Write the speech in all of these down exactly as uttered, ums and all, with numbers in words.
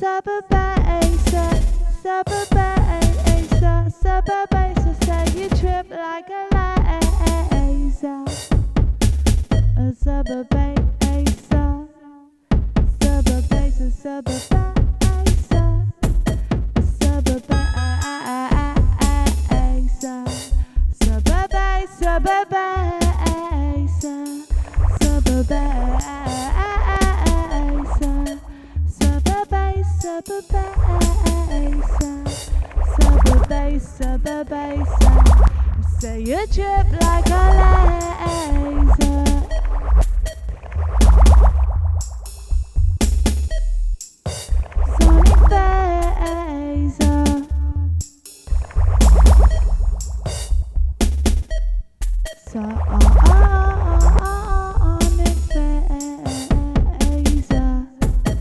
bass, sub a bass, sub a bass, say you trip like a laser. Sub a bass, sub a bass, sub a bass, sub a bass, sub a bass, sub a bass, sub a bass, sub a bass, sub a bass, sub a bass, sub a bass. Say you trip like a laser. Sonic phaser. So oh, oh, oh, oh, sonic phaser.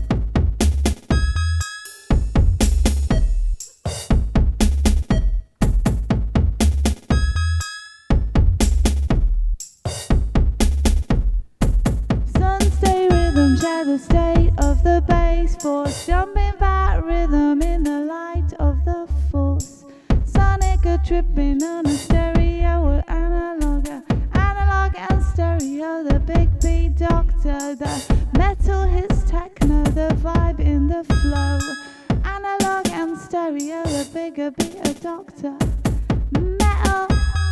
Sunstay rhythm, share the state of the bass force, jumping that rhythm in the light of the force. Sonic a tripping on a stereo, analog, analog and stereo. The big beat doctor, the metal hits techno, the vibe in the flow. Analog and stereo, the bigger beat a doctor. Metal,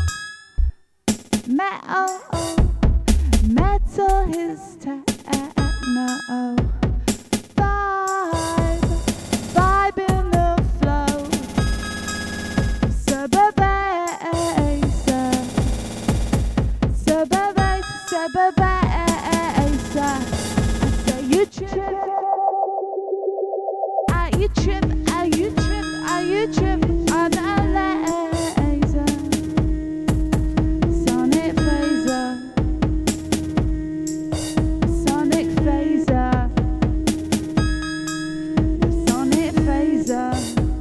metal, metal hits techno. Vibe, vibe in the flow. Sub a bass, sub a bass, sub a bass. I say you trip, are you trip, are you trip, are you trip on a laser. Sonic phaser, sonic phaser, sonic phaser,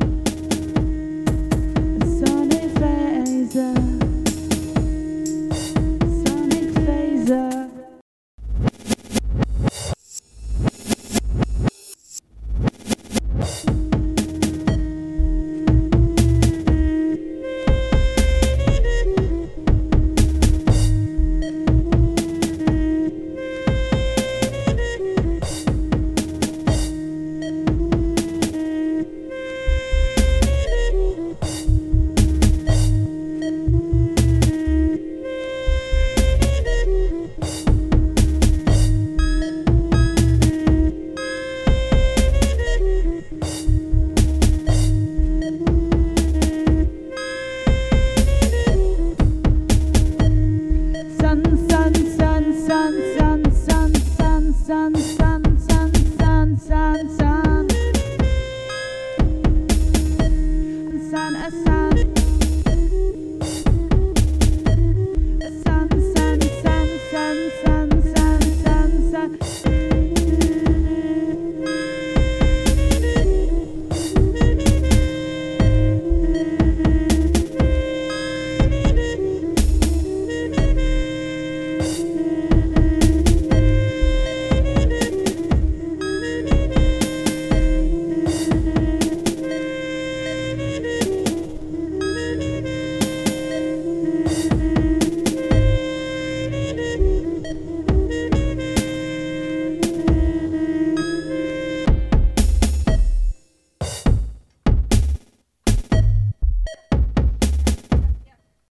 sonic phaser, sonic phaser. Sun, a sun.